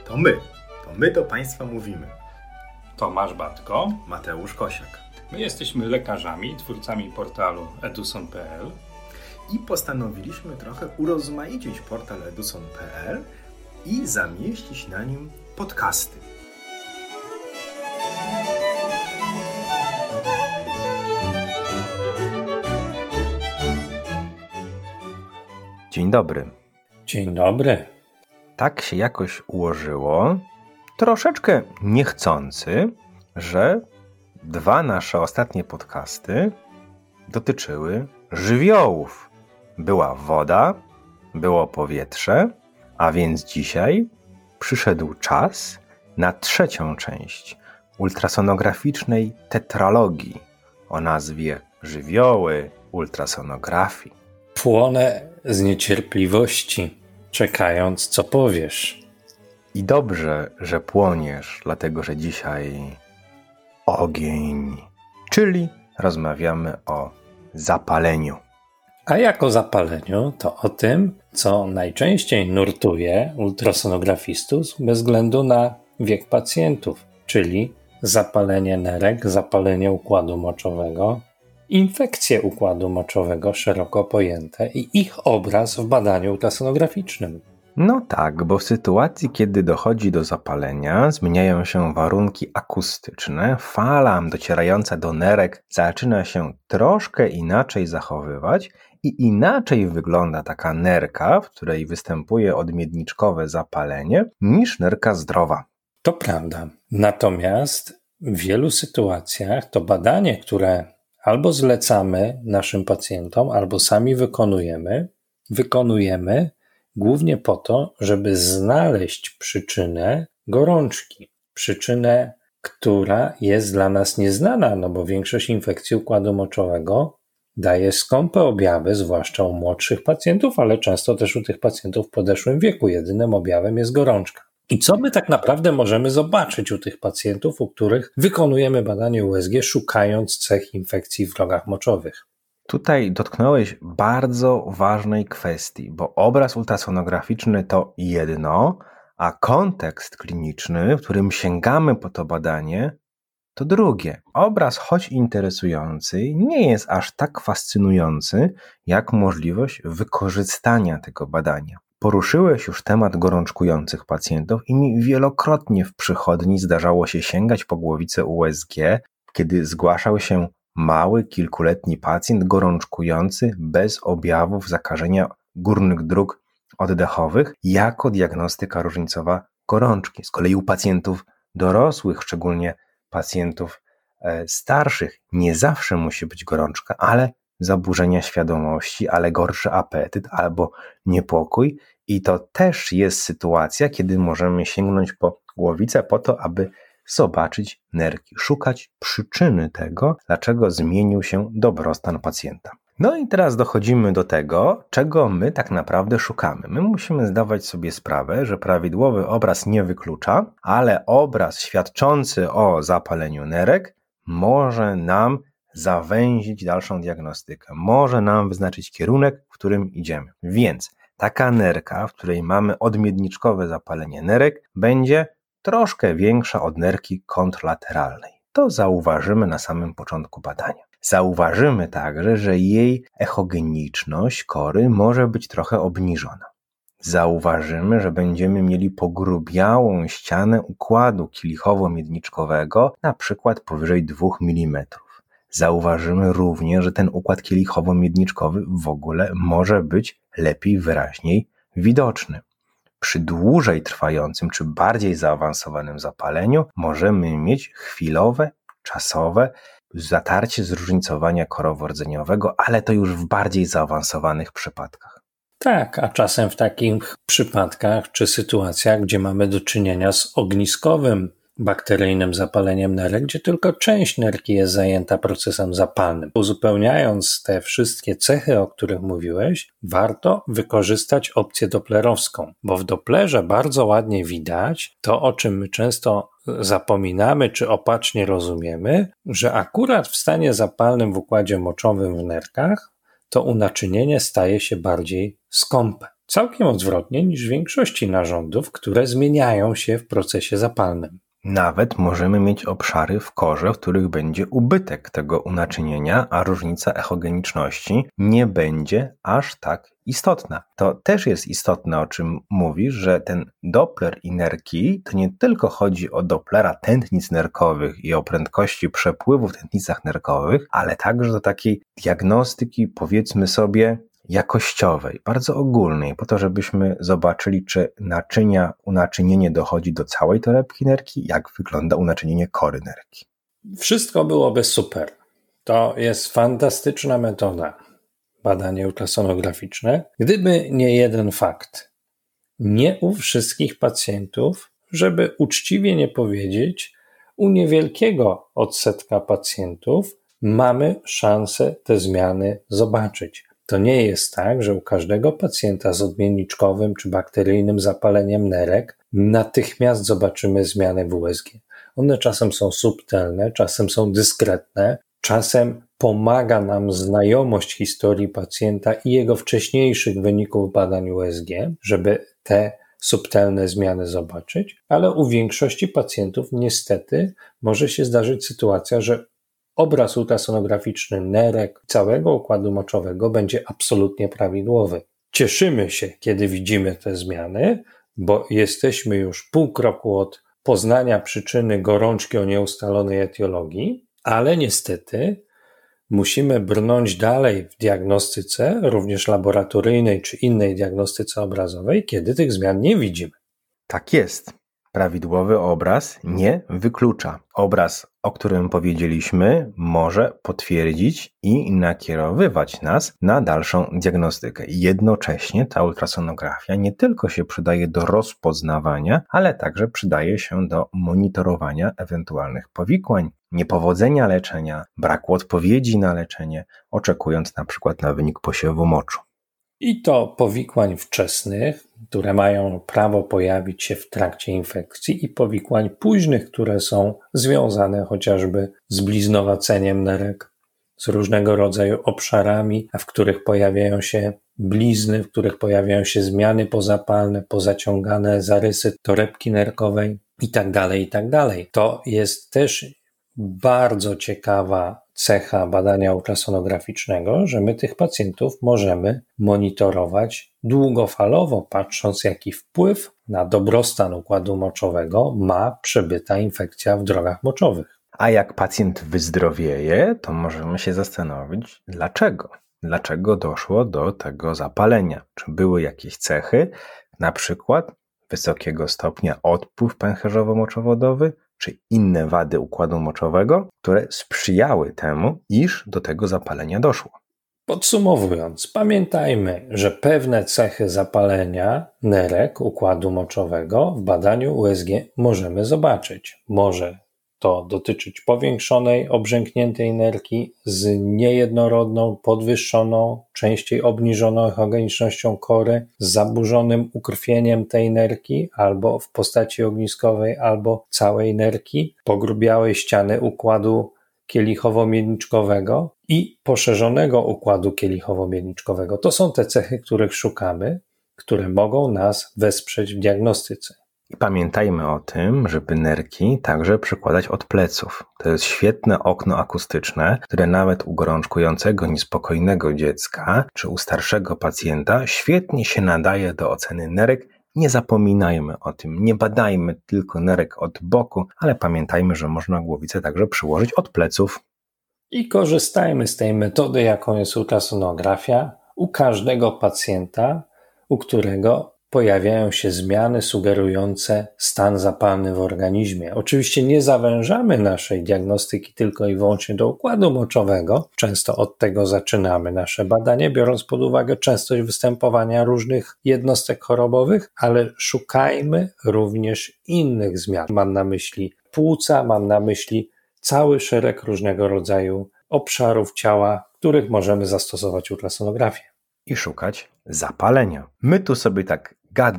To my do Państwa mówimy. Tomasz Batko, Mateusz Kosiak. My jesteśmy lekarzami, twórcami portalu eduson.pl i postanowiliśmy trochę urozmaicić portal eduson.pl i zamieścić na nim podcasty. Dzień dobry. Dzień dobry. Tak się jakoś ułożyło, troszeczkę niechcący, że dwa nasze ostatnie podcasty dotyczyły żywiołów. Była woda, było powietrze, a więc dzisiaj przyszedł czas na trzecią część ultrasonograficznej tetralogii o nazwie Żywioły ultrasonografii. Płonę z niecierpliwości, czekając, co powiesz. I dobrze, że płoniesz, dlatego że dzisiaj ogień, czyli rozmawiamy o zapaleniu. A jak o zapaleniu, to o tym, co najczęściej nurtuje ultrasonografistów bez względu na wiek pacjentów, czyli zapalenie nerek, zapalenie układu moczowego, infekcje układu moczowego szeroko pojęte i ich obraz w badaniu ultrasonograficznym. No tak, bo w sytuacji, kiedy dochodzi do zapalenia, zmieniają się warunki akustyczne, fala docierająca do nerek zaczyna się troszkę inaczej zachowywać i inaczej wygląda taka nerka, w której występuje odmiedniczkowe zapalenie, niż nerka zdrowa. To prawda. Natomiast w wielu sytuacjach to badanie, które albo zlecamy naszym pacjentom, albo sami wykonujemy głównie po to, żeby znaleźć przyczynę gorączki. Przyczynę, która jest dla nas nieznana, no bo większość infekcji układu moczowego daje skąpe objawy, zwłaszcza u młodszych pacjentów, ale często też u tych pacjentów w podeszłym wieku. Jedynym objawem jest gorączka. I co my tak naprawdę możemy zobaczyć u tych pacjentów, u których wykonujemy badanie USG, szukając cech infekcji w drogach moczowych? Tutaj dotknąłeś bardzo ważnej kwestii, bo obraz ultrasonograficzny to jedno, a kontekst kliniczny, w którym sięgamy po to badanie, to drugie. Obraz, choć interesujący, nie jest aż tak fascynujący, jak możliwość wykorzystania tego badania. Poruszyłeś już temat gorączkujących pacjentów i mi wielokrotnie w przychodni zdarzało się sięgać po głowicę USG, kiedy zgłaszał się mały, kilkuletni pacjent gorączkujący bez objawów zakażenia górnych dróg oddechowych jako diagnostyka różnicowa gorączki. Z kolei u pacjentów dorosłych, szczególnie pacjentów starszych, nie zawsze musi być gorączka, ale zaburzenia świadomości, ale gorszy apetyt albo niepokój i to też jest sytuacja, kiedy możemy sięgnąć po głowicę po to, aby zobaczyć nerki, szukać przyczyny tego, dlaczego zmienił się dobrostan pacjenta. No i teraz dochodzimy do tego, czego my tak naprawdę szukamy. My musimy zdawać sobie sprawę, że prawidłowy obraz nie wyklucza, ale obraz świadczący o zapaleniu nerek może nam zawęzić dalszą diagnostykę, może nam wyznaczyć kierunek, w którym idziemy. Więc taka nerka, w której mamy odmiedniczkowe zapalenie nerek, będzie troszkę większa od nerki kontrlateralnej. To zauważymy na samym początku badania. Zauważymy także, że jej echogeniczność kory może być trochę obniżona. Zauważymy, że będziemy mieli pogrubiałą ścianę układu kielichowo-miedniczkowego, na przykład powyżej 2 mm. Zauważymy również, że ten układ kielichowo-miedniczkowy w ogóle może być lepiej, wyraźniej widoczny. Przy dłużej trwającym czy bardziej zaawansowanym zapaleniu możemy mieć chwilowe, czasowe zatarcie zróżnicowania korowo-rdzeniowego, ale to już w bardziej zaawansowanych przypadkach. Tak, a czasem w takich przypadkach czy sytuacjach, gdzie mamy do czynienia z ogniskowym bakteryjnym zapaleniem nerek, gdzie tylko część nerki jest zajęta procesem zapalnym. Uzupełniając te wszystkie cechy, o których mówiłeś, warto wykorzystać opcję doplerowską, bo w Doplerze bardzo ładnie widać to, o czym my często zapominamy czy opacznie rozumiemy, że akurat w stanie zapalnym w układzie moczowym w nerkach to unaczynienie staje się bardziej skąpe. Całkiem odwrotnie niż w większości narządów, które zmieniają się w procesie zapalnym. Nawet możemy mieć obszary w korze, w których będzie ubytek tego unaczynienia, a różnica echogeniczności nie będzie aż tak istotna. To też jest istotne, o czym mówisz, że ten Doppler i nerki to nie tylko chodzi o Dopplera tętnic nerkowych i o prędkości przepływu w tętnicach nerkowych, ale także do takiej diagnostyki, powiedzmy sobie, jakościowej, bardzo ogólnej, po to, żebyśmy zobaczyli, czy unaczynienie dochodzi do całej torebki nerki, jak wygląda unaczynienie kory nerki. Wszystko byłoby super. To jest fantastyczna metoda, badanie ultrasonograficzne, gdyby nie jeden fakt. Nie u wszystkich pacjentów, żeby uczciwie nie powiedzieć, u niewielkiego odsetka pacjentów mamy szansę te zmiany zobaczyć. To nie jest tak, że u każdego pacjenta z odmienniczkowym czy bakteryjnym zapaleniem nerek natychmiast zobaczymy zmiany w USG. One czasem są subtelne, czasem są dyskretne, czasem pomaga nam znajomość historii pacjenta i jego wcześniejszych wyników badań USG, żeby te subtelne zmiany zobaczyć, ale u większości pacjentów niestety może się zdarzyć sytuacja, że obraz ultrasonograficzny nerek całego układu moczowego będzie absolutnie prawidłowy. Cieszymy się, kiedy widzimy te zmiany, bo jesteśmy już pół kroku od poznania przyczyny gorączki o nieustalonej etiologii, ale niestety musimy brnąć dalej w diagnostyce, również laboratoryjnej czy innej diagnostyce obrazowej, kiedy tych zmian nie widzimy. Tak jest. Prawidłowy obraz nie wyklucza. Obraz, o którym powiedzieliśmy, może potwierdzić i nakierowywać nas na dalszą diagnostykę. Jednocześnie ta ultrasonografia nie tylko się przydaje do rozpoznawania, ale także przydaje się do monitorowania ewentualnych powikłań, niepowodzenia leczenia, braku odpowiedzi na leczenie, oczekując na przykład na wynik posiewu moczu. I to powikłań wczesnych, które mają prawo pojawić się w trakcie infekcji, i powikłań późnych, które są związane chociażby z bliznowaceniem nerek, z różnego rodzaju obszarami, w których pojawiają się blizny, w których pojawiają się zmiany pozapalne, pozaciągane zarysy torebki nerkowej itd., itd. To jest też bardzo ciekawa cecha badania ultrasonograficznego, że my tych pacjentów możemy monitorować długofalowo, patrząc, jaki wpływ na dobrostan układu moczowego ma przebyta infekcja w drogach moczowych. A jak pacjent wyzdrowieje, to możemy się zastanowić, dlaczego? Dlaczego doszło do tego zapalenia? Czy były jakieś cechy, na przykład wysokiego stopnia odpływ pęcherzowo-moczowodowy, czy inne wady układu moczowego, które sprzyjały temu, iż do tego zapalenia doszło. Podsumowując, pamiętajmy, że pewne cechy zapalenia nerek układu moczowego w badaniu USG możemy zobaczyć. Może to dotyczyć powiększonej, obrzękniętej nerki z niejednorodną, podwyższoną, częściej obniżoną echogenicznością kory, z zaburzonym ukrwieniem tej nerki albo w postaci ogniskowej, albo całej nerki, pogrubiałej ściany układu kielichowo-miedniczkowego i poszerzonego układu kielichowo-miedniczkowego. To są te cechy, których szukamy, które mogą nas wesprzeć w diagnostyce. I pamiętajmy o tym, żeby nerki także przykładać od pleców. To jest świetne okno akustyczne, które nawet u gorączkującego, niespokojnego dziecka czy u starszego pacjenta świetnie się nadaje do oceny nerek. Nie zapominajmy o tym, nie badajmy tylko nerek od boku, ale pamiętajmy, że można głowicę także przyłożyć od pleców. I korzystajmy z tej metody, jaką jest ultrasonografia, u każdego pacjenta, u którego pojawiają się zmiany sugerujące stan zapalny w organizmie. Oczywiście nie zawężamy naszej diagnostyki tylko i wyłącznie do układu moczowego. Często od tego zaczynamy nasze badanie, biorąc pod uwagę częstość występowania różnych jednostek chorobowych, ale szukajmy również innych zmian. Mam na myśli płuca, mam na myśli cały szereg różnego rodzaju obszarów ciała, w których możemy zastosować ultrasonografię. I szukać zapalenia. My tu sobie tak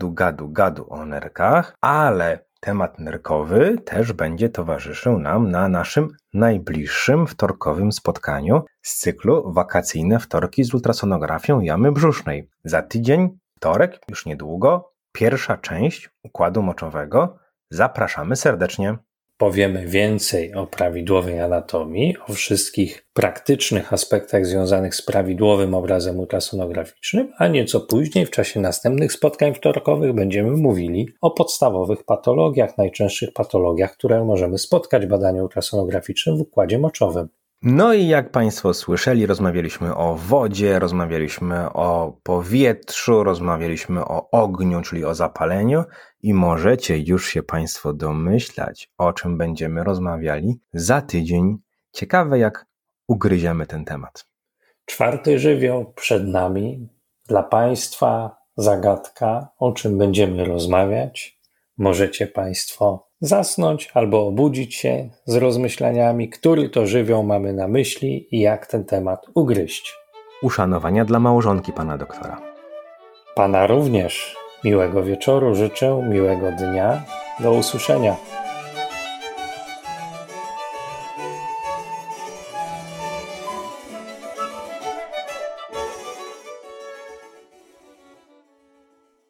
gadu o nerkach, ale temat nerkowy też będzie towarzyszył nam na naszym najbliższym wtorkowym spotkaniu z cyklu Wakacyjne wtorki z ultrasonografią jamy brzusznej. Za tydzień wtorek, już niedługo, pierwsza część układu moczowego. Zapraszamy serdecznie. Powiemy więcej o prawidłowej anatomii, o wszystkich praktycznych aspektach związanych z prawidłowym obrazem ultrasonograficznym, a nieco później, w czasie następnych spotkań wtorkowych, będziemy mówili o podstawowych patologiach, najczęstszych patologiach, które możemy spotkać w badaniu ultrasonograficznym w układzie moczowym. No i jak Państwo słyszeli, rozmawialiśmy o wodzie, rozmawialiśmy o powietrzu, rozmawialiśmy o ogniu, czyli o zapaleniu i możecie już się Państwo domyślać, o czym będziemy rozmawiali za tydzień. Ciekawe, jak ugryziemy ten temat. 4. żywioł przed nami. Dla Państwa zagadka, o czym będziemy rozmawiać. Możecie Państwo zasnąć albo obudzić się z rozmyślaniami, który to żywioł mamy na myśli i jak ten temat ugryźć. Uszanowania dla małżonki pana doktora. Pana również miłego wieczoru życzę, miłego dnia. Do usłyszenia.